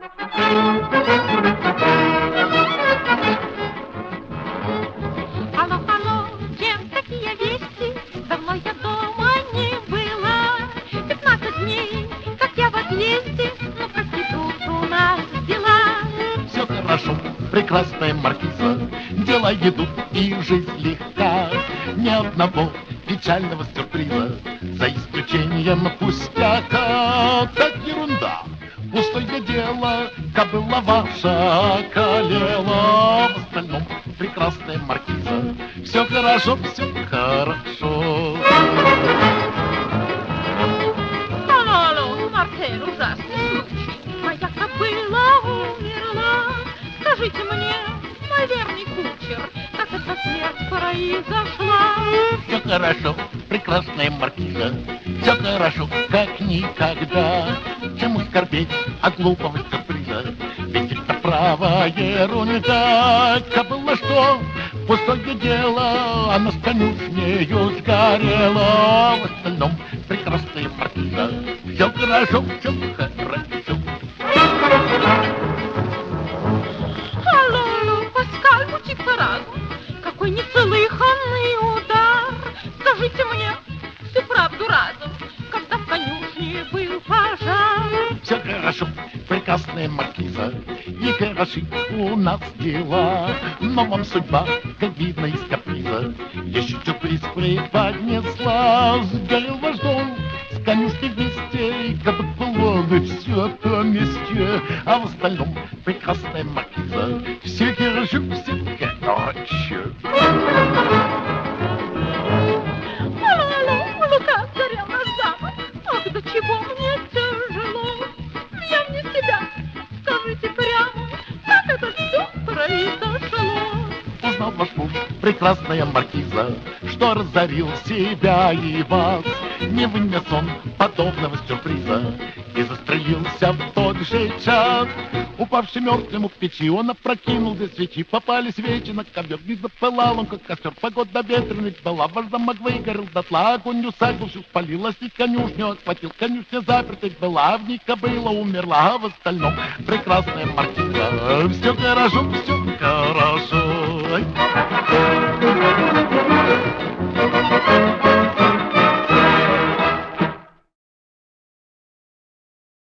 Алло, алло, чем такие вести? Давно я дома не была. 15 дней, как я в отъезде, но прости, тут у нас дела. Все хорошо, прекрасная маркиза, дела идут и жизнь легка. Ни одного печального сюрприза, за исключением пустяка. Так ерунда, пустое дело, кобыла ваша околела. В остальном прекрасная маркиза, все хорошо, все хорошо. Алло, алло, Мартель, ужасный случай. Моя кобыла умерла. Скажите мне, мой верный кучер, как эта смерть произошла? Все хорошо, прекрасная маркиза, все хорошо, как никогда. Чему скорбеть от глупого сюрприза, ведь это право ерунда. Кобыла что? Пустое дело, она с конюшнею сгорела. В остальном прекрасная маркиза, все хорошо, все хорошо. Алло, алло, Паскаль, будьте разум. Какой неслыханный удар. Скажите мне всю правду разом, когда в конюшне был пожар. Все хорошо, прекрасная маркиза, и хороши у нас дела. Но вам судьба, как видно из каприза, еще сюрприз преподнесла. Сгорел ваш дом, с конюшни вместе, и как было все по месте. А в остальном прекрасная маркиза, все хорошо, все хорошо. Алло, алло, Лука сгорел наш замок. Ах, до чего мне тяжело. Я вне себя. Скажите прямо, как это все произошло? Узнал ваш муж, прекрасная маркиза, что разорил себя и вас. Не вынес он подобного сюрприза и застрелился в тот же час. Упавший мертвым в печи, он опрокинул две свечи. Попали свечи на ковер, не запылал он, как костер. Погода ветреная была, ваш замок выгорел дотла. Огонь усадьбу всю спалилась и конюшню охватил. Конюшня запертой была, в ней кобыла умерла. А в остальном прекрасная маркиза, все хорошо, все хорошо.